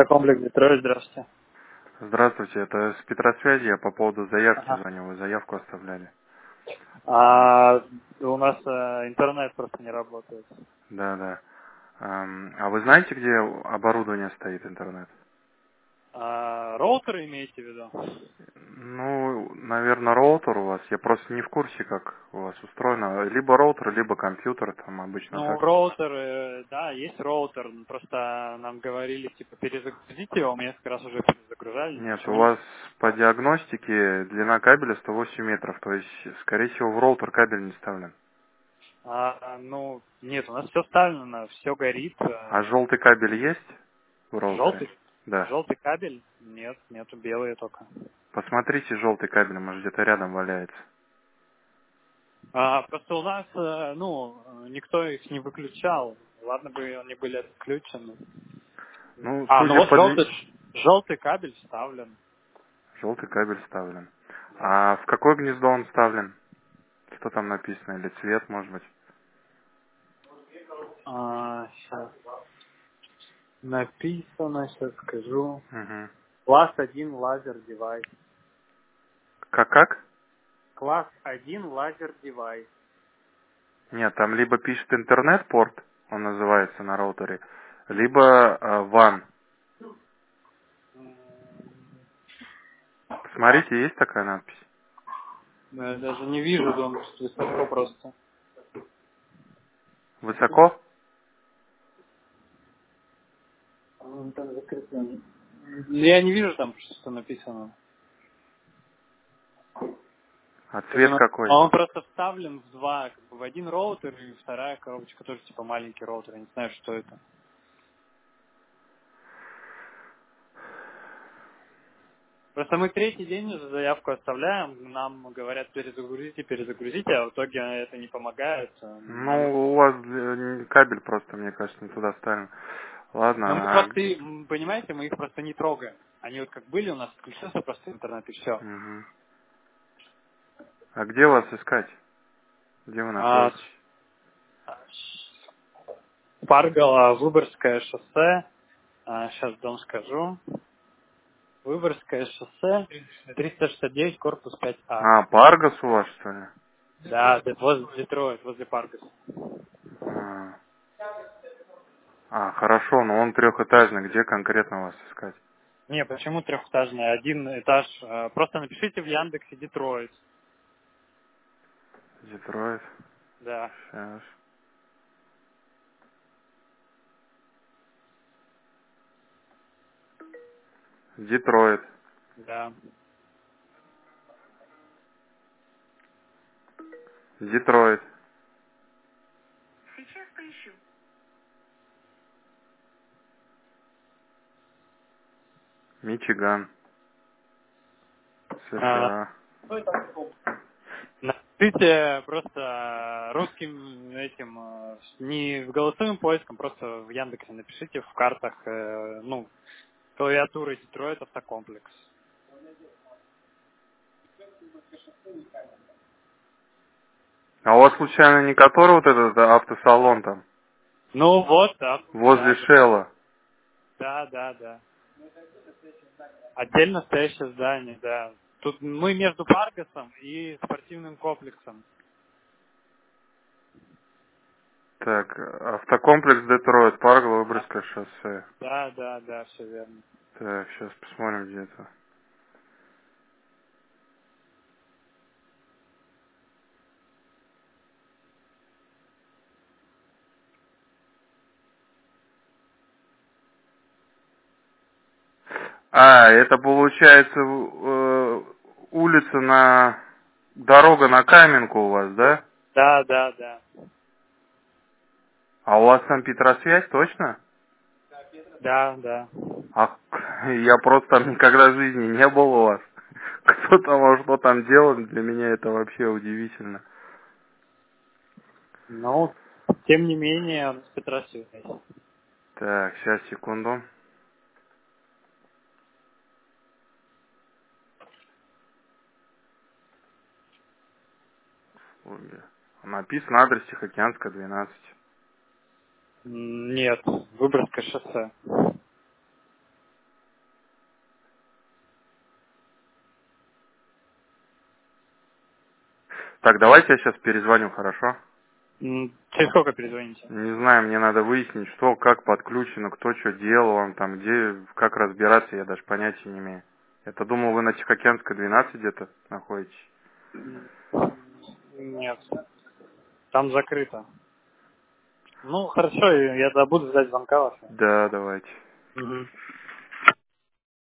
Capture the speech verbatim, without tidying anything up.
Автокомплекс Детройт, здравствуйте. Здравствуйте, это с Петросвязи, я по поводу заявки Ага. звоню, вы заявку оставляли. А, у нас э, интернет просто не работает. Да, да. Ам, А вы знаете, где оборудование стоит, интернет? А, роутеры имеете в виду? Ну, наверное, роутер у вас. Я просто не в курсе, как у вас устроено. Либо роутер, либо компьютер, там обычно Ну, так. роутер, э, да, есть роутер. Просто нам говорили, типа, перезагрузить его. Мы несколько раз уже перезагружали, Нет, у ничего не... вас по диагностике длина кабеля сто восемь метров, то есть, скорее всего, в роутер кабель не вставлен. А, ну, нет, у нас все вставлено, все горит. А э, желтый кабель есть в роутере? Желтый? Да. Желтый кабель? Нет, нету, белые только. Посмотрите желтый кабель, может где-то рядом валяется. А, просто у нас, э, ну, никто их не выключал. Ладно бы они были отключены. Ну, А, ну судя вот по... желтый, желтый кабель вставлен. Желтый кабель вставлен. А в какое гнездо он вставлен? Что там написано? Или цвет, может быть? А, сейчас написано, сейчас скажу. Угу. Класс один лазер девайс. Как, как? Класс один лазер девайс. Нет, там либо пишет интернет-порт, он называется на роутере, либо э, ван. Класс. Посмотрите, есть такая надпись? Ну, я даже не вижу, он высоко просто. Высоко? Он там закреплен. Я не вижу там, что написано. А Это цвет на- какой? А он просто вставлен в два, как бы в один роутер, и вторая коробочка тоже типа маленький роутер. Я не знаю, что это. Просто мы третий день уже заявку оставляем, нам говорят перезагрузите, перезагрузите, а в итоге это не помогает. Нам... Ну, у вас э, кабель просто, мне кажется, не туда вставлен. Но мы Ладно, а... просто, и- м, понимаете, мы их просто не трогаем. Они вот как были, у нас включился просто интернет и все. Мгм. А где вас искать? Где вы А, находитесь? Паргала, Выборгское шоссе, сейчас дом скажу. Выборгское шоссе, триста шестьдесят девять, корпус пять А. А, Паргас у вас, что ли? Да, де- возле Детройт, возле Паргаса. А, а, хорошо, но он трехэтажный. Где конкретно вас искать? Не, почему трехэтажный? Один этаж. э, Просто напишите в Яндексе Детройт. Детройт. Да, Сейчас. Детройт. да. Детройт. Мичиган. А, США. Напишите просто русским этим, э, не с голосовым поиском, просто в Яндексе напишите в картах, э, ну, клавиатуры Детройт автокомплекс. А у вас случайно не который вот этот автосалон там? Ну вот, да, Возле да, да, Шелла. да, да, да. Отдельно стоящее здание, да. Тут мы между Паргасом и спортивным комплексом. Так, автокомплекс Детройт, парк Да, Выборгское шоссе. да, да, да, все верно. Так, сейчас посмотрим где это. А, это получается э, улица на... Дорога на Каменку у вас, да? Да, да, да. А у вас там Петросвязь, точно? Да, да. Ах, я просто там никогда в жизни не был у вас. Кто там, а что там делает, для меня это вообще удивительно. Ну, тем не менее, он с Петросвязь. Так, сейчас, секунду. Ой, написано адрес Тихоокеанская, двенадцать. М, Нет, Выборгское шоссе. Так, давайте я сейчас перезвоню, хорошо? М, Через сколько перезвоните? Не знаю, мне надо выяснить, что, как подключено, кто что делал, он там, где, как разбираться, я даже понятия не имею. Я-то думал, вы на Тихоокеанской двенадцать где-то находитесь. М, Нет, там закрыто. Ну, хорошо, я тогда буду ждать звонка вашего. Да, давайте. Мгм.